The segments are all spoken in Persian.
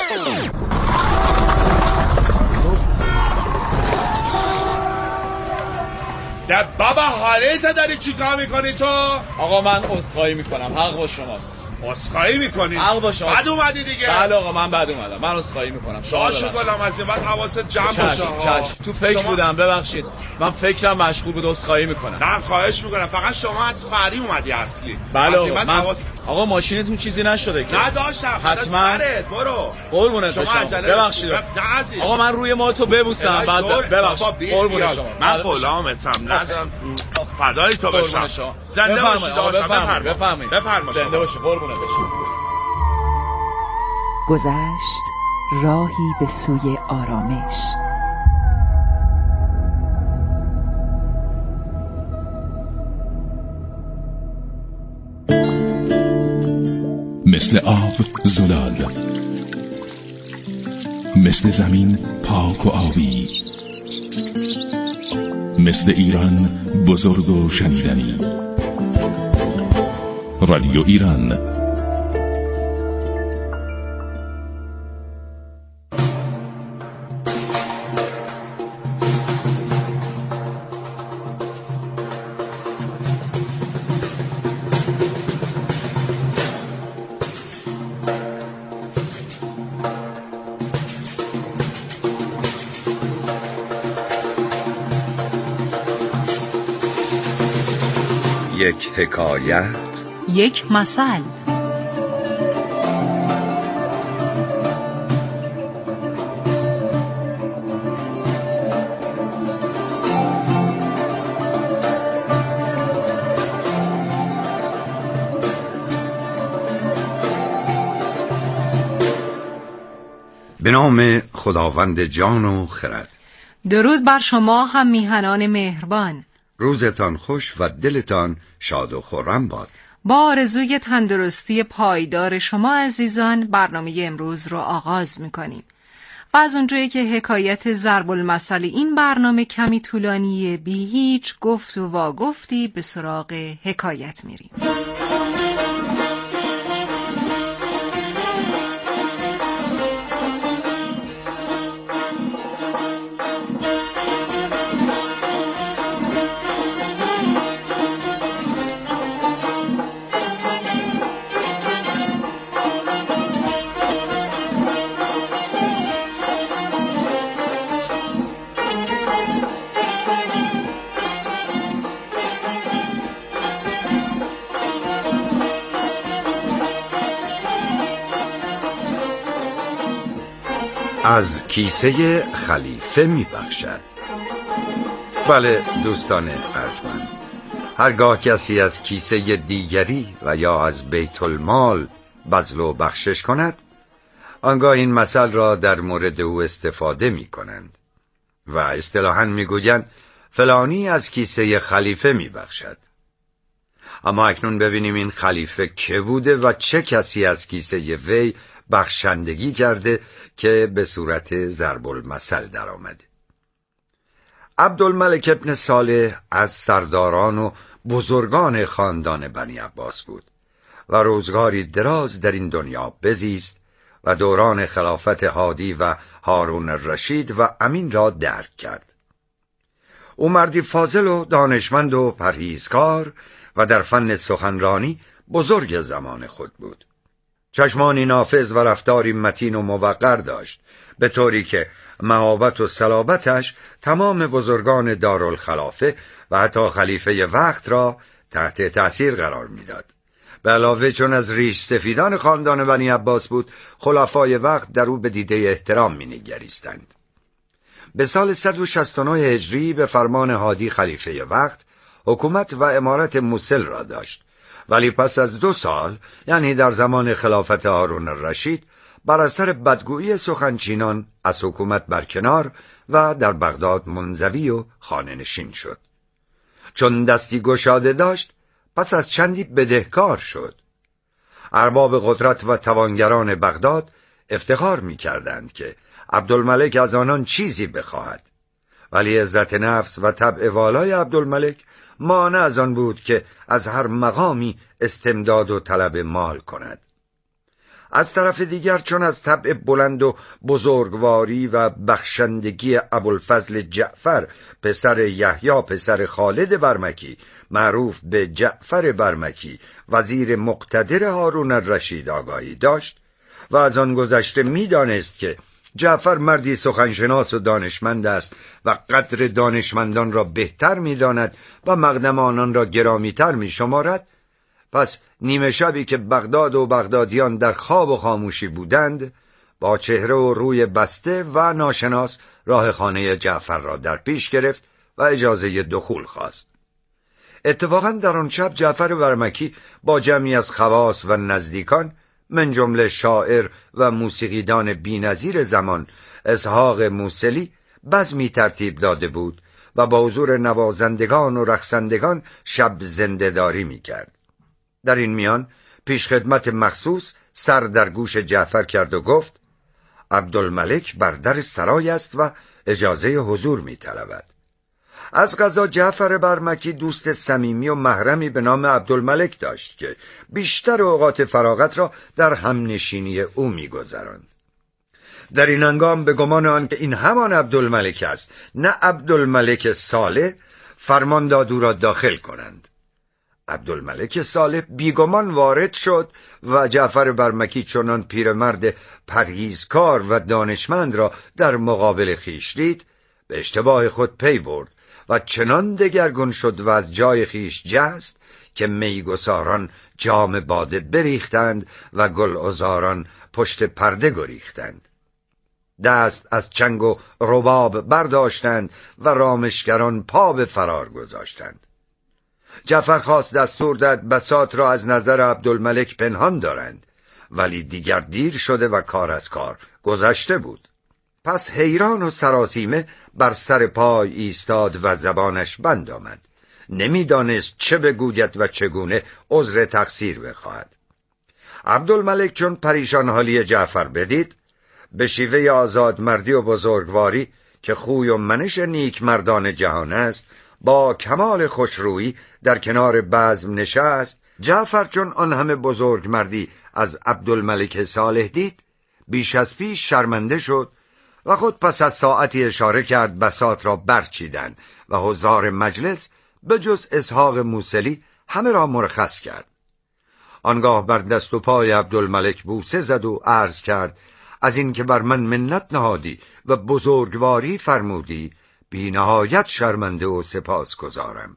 ده بابا حالیت داری چی کار میکنی تو؟ آقا من عذرخواهی میکنم، حق با شماست. عذرخواهی میکنی؟ حق با شماست. بعد اومدی دیگه؟ بله آقا من بعد اومدم، من عذرخواهی میکنم. باشه گلم، از این بعد حواست جمع باشه. چشم تو فکر بودم، ببخشید من فکرم مشغول بود، عذرخواهی میکنم. نه خواهش میکنم، فقط شما از فری اومدی اصلی. بله آقا آقا ماشینتون چیزی نشده که؟ نه داشتم. حتما سرت برو قربونت بشم. ببخشید آقا من روی ماتو ببوسم بعد ببخشید. قربونت شما، من غلامتم، نزن فدای تو بشم. زنده باشید آقا، بفرمایید. زنده باشید، قربونت بشم. گذشت راهی به سوی آرامش. مثل آب زلال، مثل زمین پاک و آبی، مثل ایران بزرگ و شنیدنی. رادیو ایران. یک حکایت، یک مثل. به نام خداوند جان و خرد. درود بر شما هم میهنان مهربان. روزتان خوش و دلتان شاد و خرم باد. با آرزوی تندرستی پایدار شما عزیزان برنامه امروز رو آغاز میکنیم و از اونجایی که حکایت ضرب المثل این برنامه کمی طولانیه، بی هیچ گفت و واگفتی به سراغ حکایت میریم. از کیسه خلیفه می بخشد. بله دوستان ارجمند، هرگاه کسی از کیسه دیگری و یا از بیت المال بذل و بخشش کند، آنگاه این مثل را در مورد او استفاده می کنند و اصطلاحاً می گویند فلانی از کیسه خلیفه می بخشد. اما اکنون ببینیم این خلیفه که بوده و چه کسی از کیسه وی بخشندگی کرده که به صورت ضرب المثل در آمده. عبدالملک ابن صالح از سرداران و بزرگان خاندان بنی عباس بود و روزگاری دراز در این دنیا بزیست و دوران خلافت هادی و هارون الرشید و امین را درک کرد. او مردی فاضل و دانشمند و پرهیزکار و در فن سخنرانی بزرگ زمان خود بود. چشمانی نافذ و رفتاری متین و موقر داشت، به طوری که مهابت و صلابتش تمام بزرگان دارالخلافه و حتی خلیفه وقت را تحت تأثیر قرار میداد. به علاوه چون از ریش سفیدان خاندان بنی عباس بود، خلفای وقت در او به دیده احترام مینگریستند. به سال 169 هجری به فرمان هادی خلیفه وقت حکومت و امارت موصل را داشت، ولی پس از 2 سال، یعنی در زمان خلافت هارون الرشید، بر اثر بدگویی سخنچینان از حکومت برکنار و در بغداد منزوی و خانه نشین شد. چون دستی گشاده داشت، پس از چندی بدهکار شد. ارباب قدرت و توانگران بغداد افتخار می کردند که عبدالملک از آنان چیزی بخواهد، ولی عزت نفس و طبع والای عبدالملک مانع از آن بود که از هر مقامی استمداد و طلب مال کند. از طرف دیگر چون از طبع بلند و بزرگواری و بخشندگی ابوالفضل جعفر پسر یحیی پسر خالد برمکی معروف به جعفر برمکی وزیر مقتدر هارون الرشید آگاهی داشت و از آن گذشته می‌دانست که جعفر مردی سخنشناس و دانشمند است و قدر دانشمندان را بهتر می‌داند و مقدم آنان را گرامی‌تر می‌شمارد، پس نیمه شبی که بغداد و بغدادیان در خواب و خاموشی بودند، با چهره و روی بسته و ناشناس راه خانه جعفر را در پیش گرفت و اجازه دخول خواست. اتفاقا در آن شب جعفر برمکی با جمعی از خواص و نزدیکان من جمله شاعر و موسیقیدان بی‌نظیر زمان اسحاق موصلی بزمی ترتیب داده بود و با حضور نوازندگان و رقصندگان شب زنده‌داری می‌کرد. در این میان پیشخدمت مخصوص سر در گوش جعفر کرد و گفت: عبدالملک بر در سرای است و اجازه حضور می‌طلبد. از قضا جعفر برمکی دوست صمیمی و محرمی به نام عبدالملک داشت که بیشتر اوقات فراغت را در همنشینی او می‌گذراند. در این هنگام به گمان آن که این همان عبدالملک است، نه عبدالملک صالح، فرمان داد او را داخل کنند. عبدالملک صالح بیگمان وارد شد و جعفر برمکی چنان پیرمرد پرهیزکار و دانشمند را در مقابل خویش دید، به اشتباه خود پی برد و چنان دگرگون شد و از جای خویش جست که میگساران جام باده بریختند و گلعذاران پشت پرده گریختند. دست از چنگ و رباب برداشتند و رامشگران پا به فرار گذاشتند. جعفر خواست دستور داد بساط را از نظر عبدالملک پنهان دارند، ولی دیگر دیر شده و کار از کار گذشته بود. پس حیران و سراسیمه بر سر پای ایستاد و زبانش بند آمد. نمیدانست چه بگوید و چگونه عذر تقصیر بخواهد. عبدالملک چون پریشان حالی جعفر بدید، به شیوه آزاد مردی و بزرگواری که خوی و منش نیک مردان جهان است، با کمال خوشرویی در کنار بزم نشست. جعفر چون آن همه بزرگ مردی از عبدالملک صالح دید، بیش از پیش شرمنده شد و خود پس از ساعتی اشاره کرد بساط را برچیدند و حضار مجلس به جز اسحاق موصلی همه را مرخص کرد. آنگاه بر دست و پای عبدالملک بوسه زد و عرض کرد: از این که بر من منت نهادی و بزرگواری فرمودی بی نهایت شرمنده و سپاس گذارم.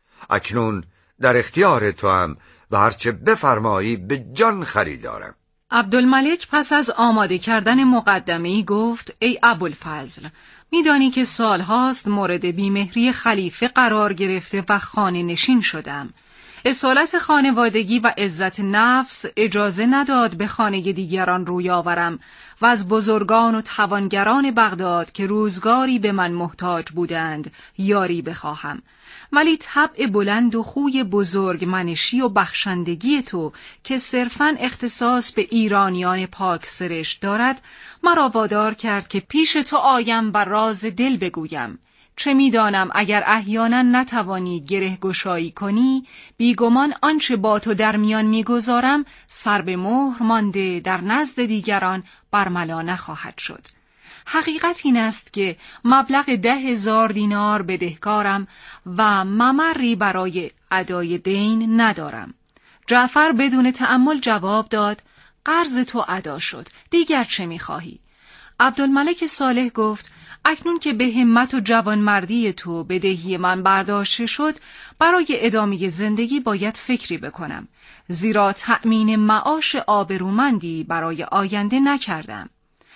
اکنون در اختیار تو هم و هرچه بفرمایی به جان خریدارم. عبدالملک پس از آماده کردن مقدمه‌ای گفت: ای ابوالفضل، میدانی که سالهاست مورد بیمهری خلیفه قرار گرفته و خانه نشین شدم. اصالت خانوادگی و عزت نفس اجازه نداد به خانه دیگران روی آورم و از بزرگان و توانگران بغداد که روزگاری به من محتاج بودند یاری بخواهم. ولی طبع بلند و خوی بزرگ منشی و بخشندگی تو که صرفاً اختصاص به ایرانیان پاک سرشت دارد مرا وادار کرد که پیش تو آیم و راز دل بگویم. چه میدانم اگر احیانا نتوانی گره گشایی کنی، بیگمان آنچه با تو در میان میگذارم سر به مهر مانده در نزد دیگران برملا نخواهد شد. حقیقت این است که مبلغ 10,000 دینار بدهکارم و ممری برای ادای دین ندارم. جعفر بدون تأمل جواب داد: قرض تو ادا شد، دیگر چه میخواهی؟ عبدالملک صالح گفت: اکنون که به همت و جوانمردی تو بدهی من برداشته شد، برای ادامه زندگی باید فکری بکنم، زیرا تأمین معاش آبرومندی برای آینده نکردم.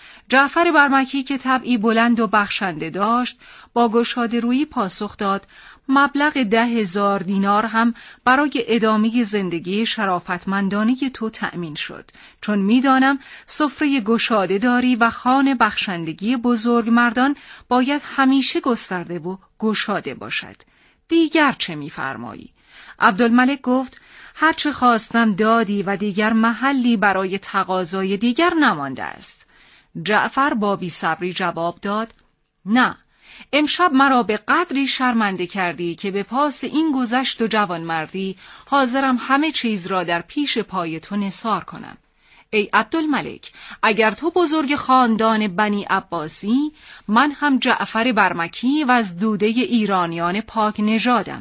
جعفر برمکی که طبعی بلند و بخشنده داشت با گشاده رویی پاسخ داد: مبلغ 10,000 دینار هم برای ادامه زندگی شرافتمندانه تو تأمین شد، چون میدانم سفره گشاده داری و خوان بخشندگی بزرگ مردان باید همیشه گسترده و گشاده باشد. دیگر چه می‌فرمایی؟ عبدالملک گفت: هرچه خواستم دادی و دیگر محلی برای تقاضای دیگر نمانده است. جعفر با بی‌صبری جواب داد: نه، امشب مرا به قدری شرمنده کردی که به پاس این گذشت و جوانمردی حاضرم همه چیز را در پیش پای تو نثار کنم. ای عبدالملک، اگر تو بزرگ خاندان بنی عباسی، من هم جعفر برمکی و از دوده ایرانیان پاک نژادم.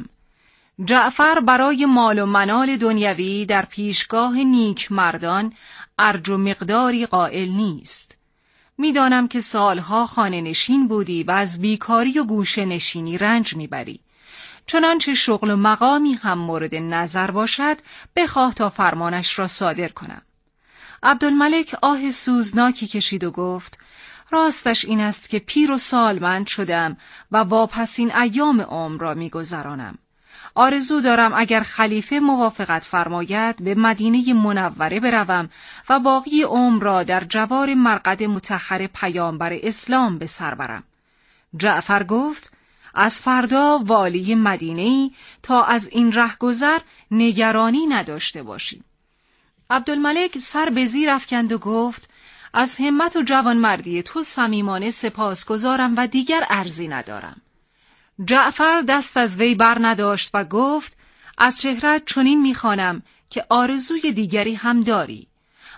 جعفر برای مال و منال دنیوی در پیشگاه نیک مردان ارج و مقداری قائل نیست. میدانم که سالها خانه نشین بودی و از بیکاری و گوشه نشینی رنج میبری. چنانچه شغل و مقامی هم مورد نظر باشد بخواه تا فرمانش را صادر کنم. عبدالملک آه سوزناکی کشید و گفت راستش این است که پیر و سالمند شدم و واپسین ایام عمر را میگذرانم. آرزو دارم اگر خلیفه موافقت فرماید به مدینه منوره بروم و باقی عمر را در جوار مرقد مطهر پیامبر اسلام به سر برم. جعفر گفت از فردا والی مدینه‌ای تا از این رهگذر نگرانی نداشته باشی. عبدالملک سر به زیر افکند و گفت از همت و جوانمردی تو صمیمانه سپاسگزارم و دیگر عرضی ندارم. جعفر دست از وی بر نداشت و گفت از چهره‌ات چنین می‌خوانم که آرزوی دیگری هم داری.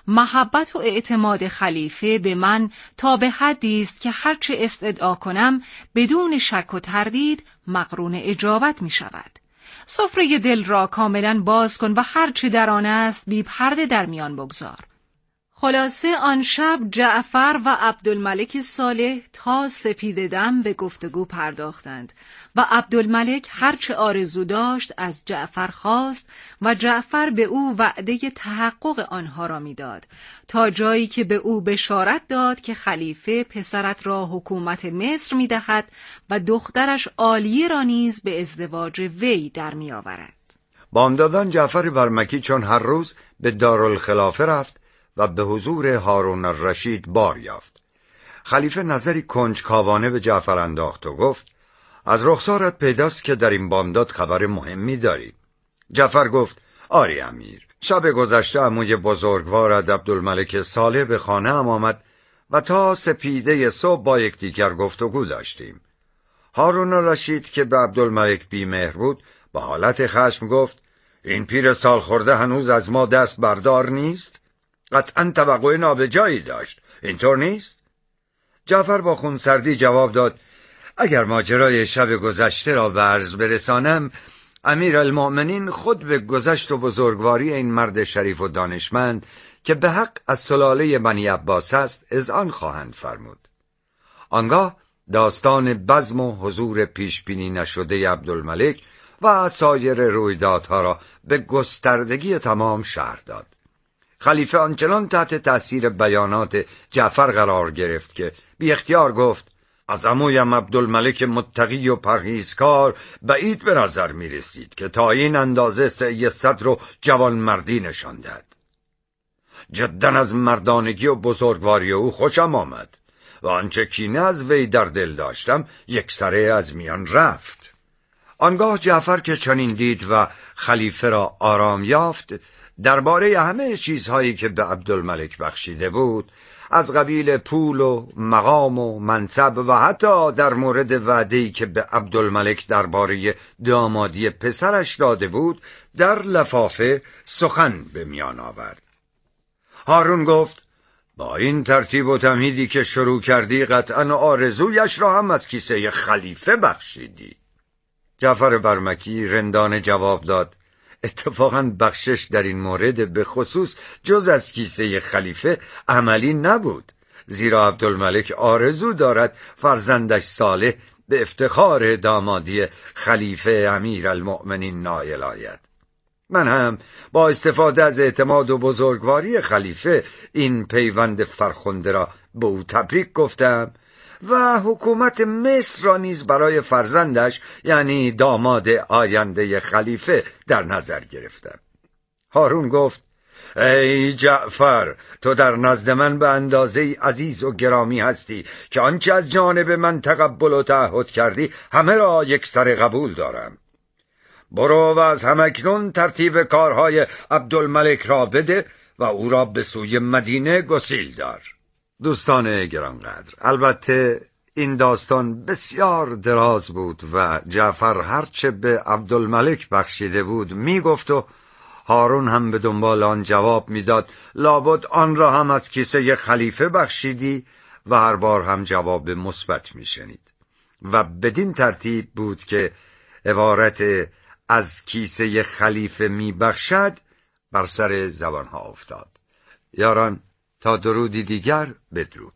محبت و اعتماد خلیفه به من تا به حدی است که هرچه استدعا کنم بدون شک و تردید مقرون اجابت می شود. سفره دل را کاملا باز کن و هرچه در آن است بی پرده در میان بگذار. خلاصه آن شب جعفر و عبدالملک صالح تا سپیده دم به گفتگو پرداختند و عبدالملک هرچه آرزو داشت از جعفر خواست و جعفر به او وعده تحقق آنها را میداد تا جایی که به او بشارت داد که خلیفه پسرت را حکومت مصر میدهد و دخترش عالیه را نیز به ازدواج وی در میآورد. بامدادان جعفر برمکی چون هر روز به دارالخلافه رفت و به حضور هارون الرشید بار یافت. خلیفه نظری کنجکاوانه به جعفر انداخت و گفت از رخسارت پیداست که در این بامداد خبر مهمی داری. جعفر گفت آری امیر، شب گذشته عموی بزرگوارت عبدالملک صالح به خانه ام آمد و تا سپیده صبح با یکدیگر گفتگو داشتیم. هارون الرشید که به عبدالملک بی‌مهر بود با حالت خشم گفت این پیر سال خورده هنوز از ما دست بردار نیست؟ قطعاً توقع نابجایی داشت، اینطور نیست؟ جعفر با خونسردی جواب داد اگر ماجرای شب گذشته را به عرض برسانم، امیرالمؤمنین خود به گذشت و بزرگواری این مرد شریف و دانشمند که به حق از سلاله بنی عباس است اذعان خواهند فرمود. آنگاه داستان بزم و حضور پیشبینی نشده عبدالملک و سایر رویدادها را به گستردگی تمام شرح داد. خلیفه آنچنان تحت تأثیر بیانات جعفر قرار گرفت که بی اختیار گفت از عمویم عبدالملک متقی و پرهیزکار بعید به نظر می رسید که تا این اندازه سعی صدر و جوانمردی نشان دهد. جدا از مردانگی و بزرگواری او خوشم آمد و آنچه کینه از وی در دل داشتم یکسره از میان رفت. آنگاه جعفر که چنین دید و خلیفه را آرام یافت، درباره همه چیزهایی که به عبدالملک بخشیده بود، از قبیل پول و مقام و منصب و حتی در مورد وعده‌ای که به عبدالملک درباره دامادی پسرش داده بود، در لفافه سخن به میان آورد. هارون گفت با این ترتیب و تمهیدی که شروع کردی قطعاً آرزویش را هم از کیسه خلیفه بخشیدی. جعفر برمکی رندانه جواب داد اتفاقاً بخشش در این مورد به خصوص جز از کیسه خلیفه عملی نبود، زیرا عبدالملک آرزو دارد فرزندش صالح به افتخار دامادی خلیفه امیرالمؤمنین نائل آید. من هم با استفاده از اعتماد و بزرگواری خلیفه این پیوند فرخنده را به او تبریک گفتم و حکومت مصر را نیز برای فرزندش یعنی داماد آینده خلیفه در نظر گرفتم. هارون گفت ای جعفر، تو در نزد من به اندازه عزیز و گرامی هستی که آنچه از جانب من تقبل و تعهد کردی همه را یک سر قبول دارم. برو و از همکنون ترتیب کارهای عبدالملک را بده و او را به سوی مدینه گسیل دار. دوستان گرانقدر، البته این داستان بسیار دراز بود و جعفر هرچه به عبدالملک بخشیده بود میگفت و هارون هم به دنبال آن جواب میداد لابد آن را هم از کیسه خلیفه بخشیدی و هر بار هم جواب مثبت میشنید و بدین ترتیب بود که عبارت از کیسه خلیفه میبخشد بر سر زبانها افتاد. یاران، تا درودی دیگر بدرود.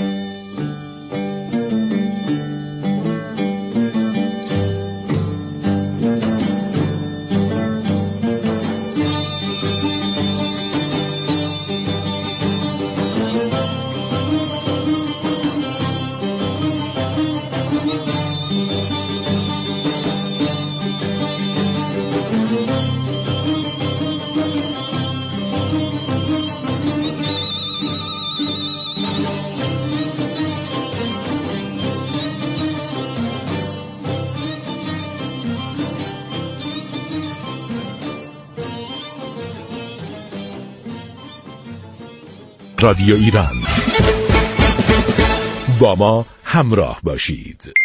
رادیو ایران، با ما همراه باشید.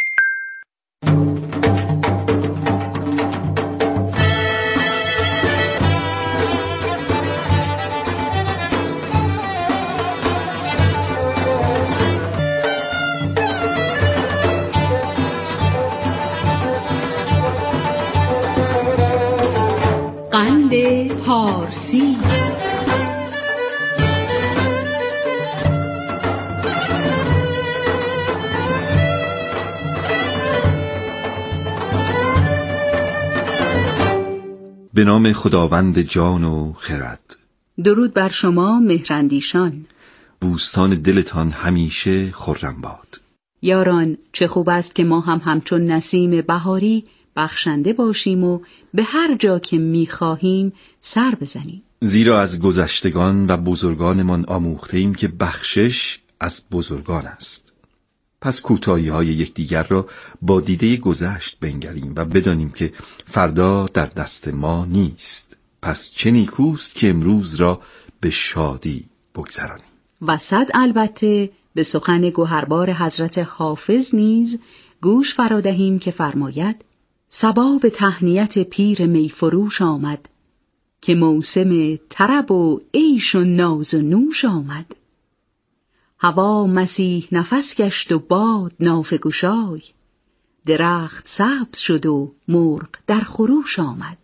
قند پارسی. به نام خداوند جان و خرد. درود بر شما مهراندیشان. بوستان دلتان همیشه خرم باد. یاران، چه خوب است که ما هم همچون نسیم بهاری بخشنده باشیم و به هر جا که می‌خواهیم سر بزنیم. زیرا از گذشتگان و بزرگانمان آموخته‌ایم که بخشش از بزرگان است. پس کوتاهی‌های یکدیگر را با دیده گذشت بنگریم و بدانیم که فردا در دست ما نیست. پس چه نیکوست که امروز را به شادی بگذرانیم. و صد البته به سخن گوهربار حضرت حافظ نیز گوش فرادهیم که فرماید: صبا به تهنیت پیر میفروش آمد، که موسم طرب و عیش و ناز و نوش آمد. هوا مسیح نفس گشت و باد نافه گشای، درخت سبز شد و مرغ در خروش آمد.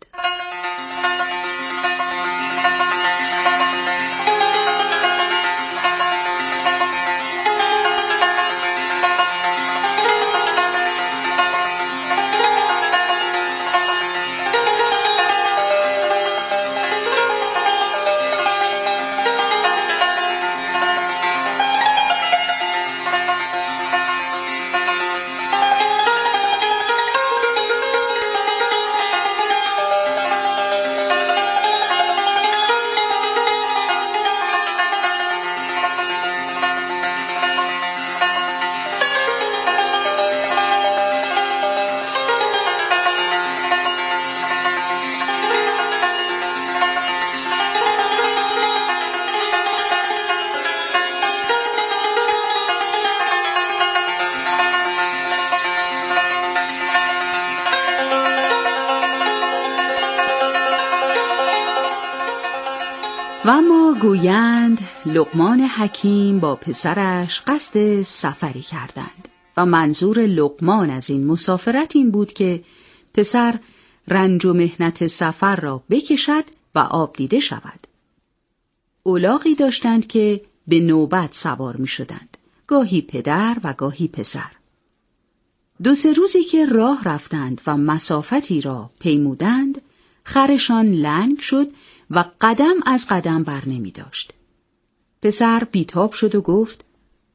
و اما گویند لقمان حکیم با پسرش قصد سفری کردند و منظور لقمان از این مسافرت این بود که پسر رنج و محنت سفر را بکشد و آب دیده شود. الاغی داشتند که به نوبت سوار می شدند، گاهی پدر و گاهی پسر. 2-3 روزی که راه رفتند و مسافتی را پیمودند، خرشان لنگ شد و قدم از قدم بر نمی داشت. پسر بیتاب شد و گفت: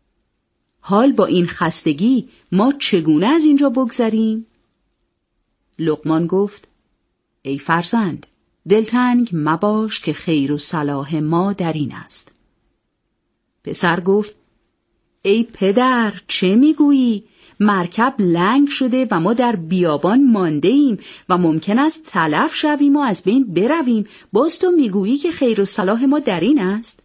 حال با این خستگی ما چگونه از اینجا بگذریم؟ لقمان گفت: ای فرزند، دلتنگ مباش که خیر و صلاح ما در این است. پسر گفت: ای پدر، چه میگویی؟ مرکب لنگ شده و ما در بیابان مانده ایم و ممکن است تلف شویم و از بین برویم. باز تو میگویی که خیر و صلاح ما در این است؟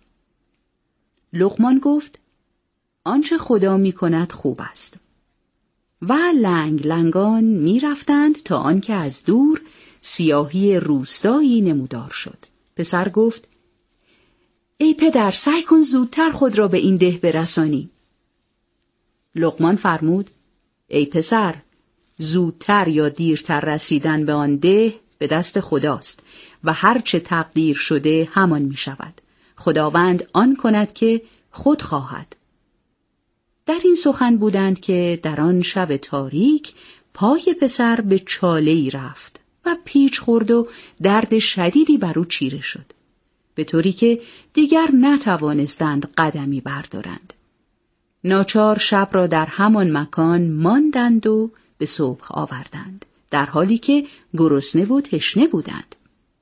لقمان گفت: آنچه خدا میکند خوب است. و لنگ لنگان میرفتند تا آنکه از دور سیاهی روستایی نمودار شد. پسر گفت ای پدر، سعی کن زودتر خود را به این ده برسانی. لقمان فرمود ای پسر، زودتر یا دیرتر رسیدن به آن ده به دست خداست و هر چه تقدیر شده همان می شود. خداوند آن کند که خود خواهد. در این سخن بودند که در آن شب تاریک پای پسر به چاله‌ای رفت و پیچ خورد و درد شدیدی بر او چیره شد، به طوری که دیگر نتوانستند قدمی بردارند. ناچار شب را در همان مکان ماندند و به صبح آوردند، در حالی که گرسنه و تشنه بودند.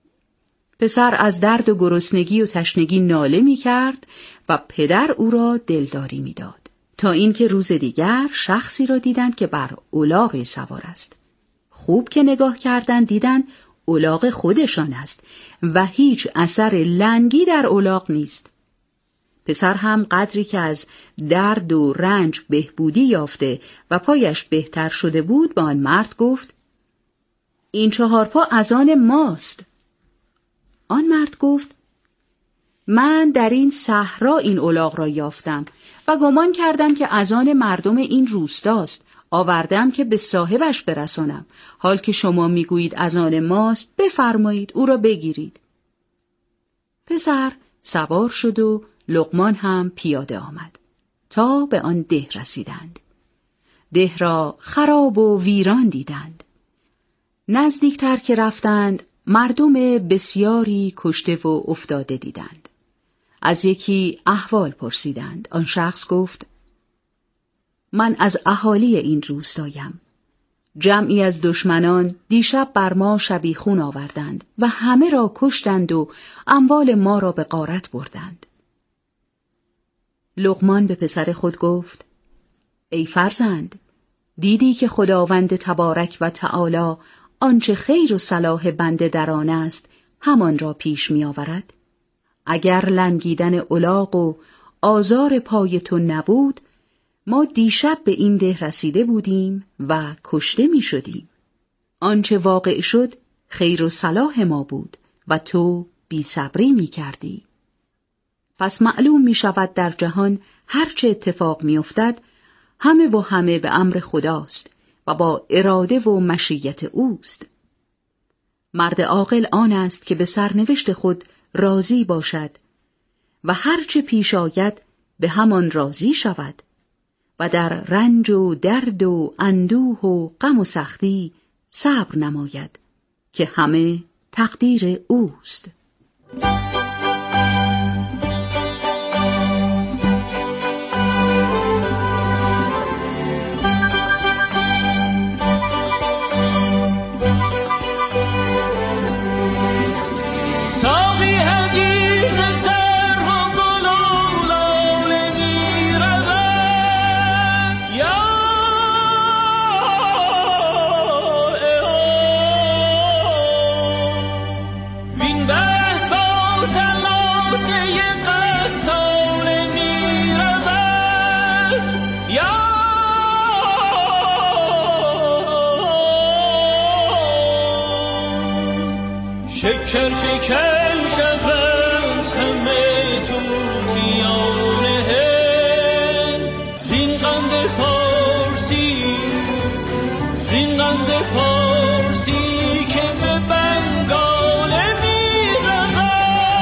پسر از درد و گرسنگی و تشنگی ناله می کرد و پدر او را دلداری می داد، تا اینکه روز دیگر شخصی را دیدند که بر الاغی سوار است. خوب که نگاه کردند دیدند الاغ خودشان است و هیچ اثر لنگی در الاغ نیست. پسر هم قدری که از درد و رنج بهبودی یافته و پایش بهتر شده بود به آن مرد گفت این 4 پا از آن ماست. آن مرد گفت من در این صحرا این الاغ را یافتم و گمان کردم که از آن مردم این روستاست. آوردم که به صاحبش برسانم. حال که شما میگویید از آن ماست، بفرمایید او را بگیرید. پسر سوار شد و لقمان هم پیاده آمد تا به آن ده رسیدند. ده را خراب و ویران دیدند. نزدیکتر که رفتند مردم بسیاری کشته و افتاده دیدند. از یکی احوال پرسیدند. آن شخص گفت من از اهالی این روستایم. جمعی از دشمنان دیشب بر ما شبیخون آوردند و همه را کشتند و اموال ما را به غارت بردند. لقمان به پسر خود گفت ای فرزند، دیدی که خداوند تبارک و تعالی آنچه خیر و صلاح بنده در آن است همان را پیش می آورد؟ اگر لنگیدن الاغ و آزار پای تو نبود، ما دیشب به این ده رسیده بودیم و کشته می شدیم. آنچه واقع شد خیر و صلاح ما بود و تو بی صبری می کردی. پس معلوم می شود در جهان هرچه اتفاق می افتد همه و همه به امر خداست و با اراده و مشیت اوست. مرد عاقل آن است که به سرنوشت خود راضی باشد و هرچه پیش آید به همان راضی شود و در رنج و درد و اندوه و غم و سختی صبر نماید که همه تقدیر اوست. شکر شکر شود همه تو پیانه زین قند پارسی که به بنگاله می رود.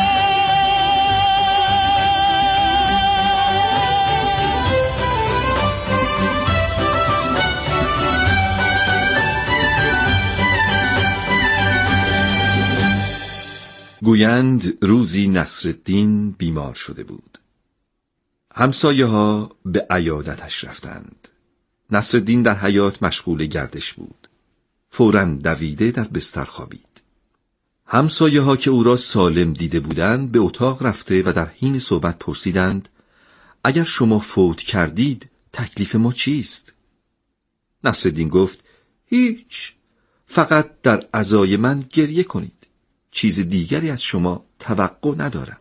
گویند روزی نصرالدین بیمار شده بود. همسایه ها به عیادتش رفتند. نصرالدین در حیاط مشغول گردش بود. فوراً دویده در بستر خوابید. همسایه ها که او را سالم دیده بودند به اتاق رفته و در حین صحبت پرسیدند اگر شما فوت کردید تکلیف ما چیست؟ نصرالدین گفت هیچ، فقط در عزای من گریه کنید. چیز دیگری از شما توقع ندارم.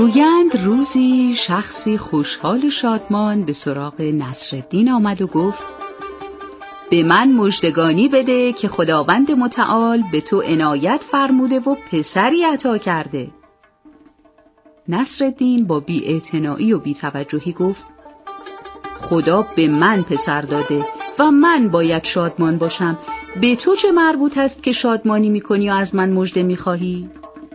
گویند روزی شخصی خوشحال و شادمان به سراغ نصرالدین آمد و گفت به من مژدگانی بده که خداوند متعال به تو عنایت فرموده و پسری عطا کرده. نصرالدین با بی‌اعتنایی و بی‌توجهی گفت خدا به من پسر داده و من باید شادمان باشم، به تو چه مربوط است که شادمانی میکنی و از من مژده میخواهی؟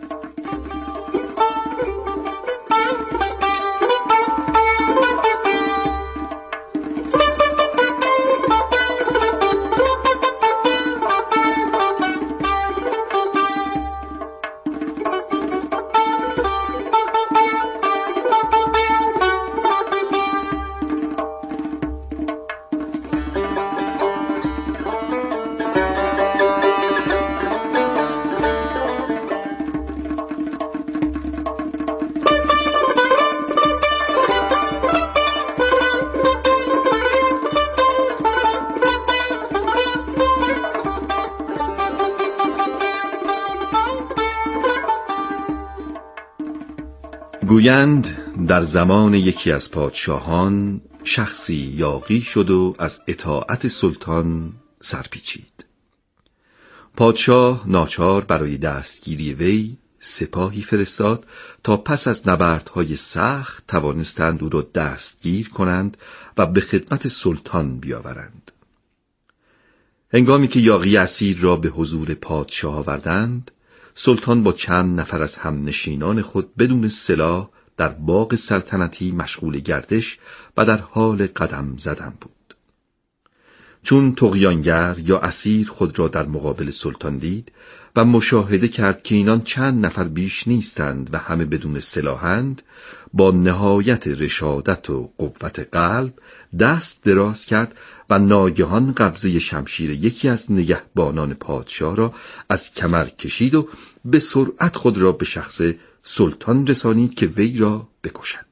گویند در زمان یکی از پادشاهان شخصی یاغی شد و از اطاعت سلطان سرپیچید. پادشاه ناچار برای دستگیری وی سپاهی فرستاد تا پس از نبردهای سخت توانستند او را دستگیر کنند و به خدمت سلطان بیاورند. هنگامی که یاغی اسیر را به حضور پادشاه آوردند، سلطان با چند نفر از همنشینان خود بدون سلاح در باغ سلطنتی مشغول گردش و در حال قدم زدن بود. چون طغیانگر یا اسیر خود را در مقابل سلطان دید و مشاهده کرد که اینان چند نفر بیش نیستند و همه بدون سلاحند، با نهایت رشادت و قوت قلب دست دراز کرد و ناگهان قبضه شمشیر یکی از نگهبانان پادشاه را از کمر کشید و به سرعت خود را به شخص سلطان رسانید که وی را بکشد.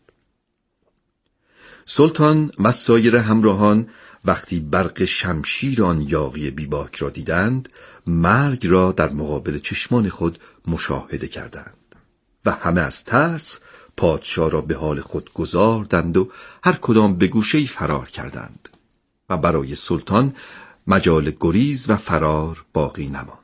سلطان و سایر همراهان وقتی برق شمشیر آن یاغی بیباک را دیدند، مرگ را در مقابل چشمان خود مشاهده کردند و همه از ترس پادشاه را به حال خود گذاردند و هر کدام به گوشه‌ای فرار کردند و برای سلطان مجال گریز و فرار باقی نماند.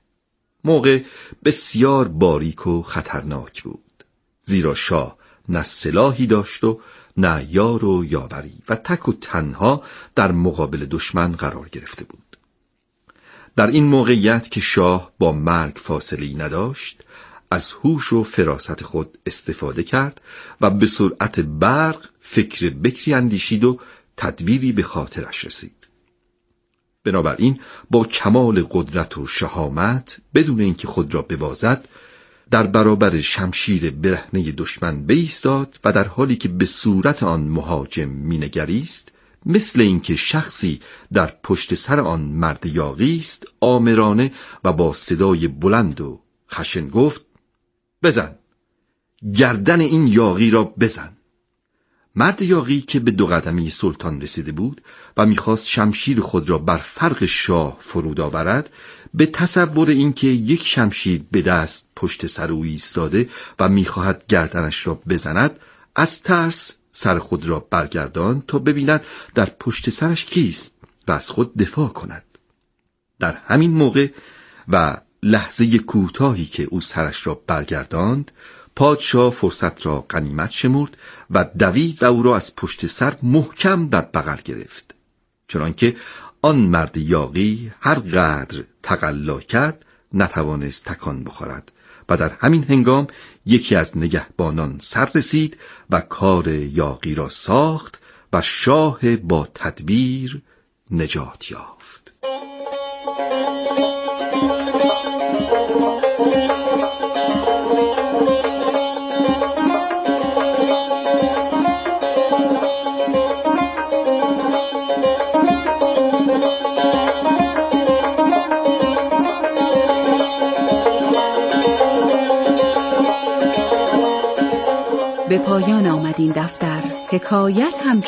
موقع بسیار باریک و خطرناک بود، زیرا شاه نه سلاحی داشت و نه یار و یاوری و تک و تنها در مقابل دشمن قرار گرفته بود. در این موقعیت که شاه با مرگ فاصله‌ای نداشت، از هوش و فراست خود استفاده کرد و به سرعت برق فکر بکری اندیشید و تدبیری به خاطرش رسید. بنابراین با کمال قدرت و شهامت بدون اینکه خود را ببازد در برابر شمشیر برهنه دشمن بایستاد و در حالی که به صورت آن مهاجم مینگریست، مثل اینکه شخصی در پشت سر آن مرد یاغی است، آمرانه و با صدای بلند و خشن گفت: بزن، گردن این یاغی را بزن. مرد یاغی که به 2 قدمی سلطان رسیده بود و میخواست شمشیر خود را بر فرق شاه فرود آورد، به تصور اینکه یک شمشیر به دست پشت سر او ایستاده و میخواهد گردنش را بزند، از ترس سر خود را برگرداند تا ببیند در پشت سرش کیست و از خود دفاع کند. در همین موقع و لحظه کوتاهی که او سرش را برگرداند، پادشاه فرصت را غنیمت شمرد و دوید و او را از پشت سر محکم در بغل گرفت، چنانکه آن مرد یاغی هر قدر تقلا کرد نتوانست تکان بخورد و در همین هنگام یکی از نگهبانان سر رسید و کار یاغی را ساخت و شاه با تدبیر نجات یافت. به پایان آمد این دفتر. حکایت همچون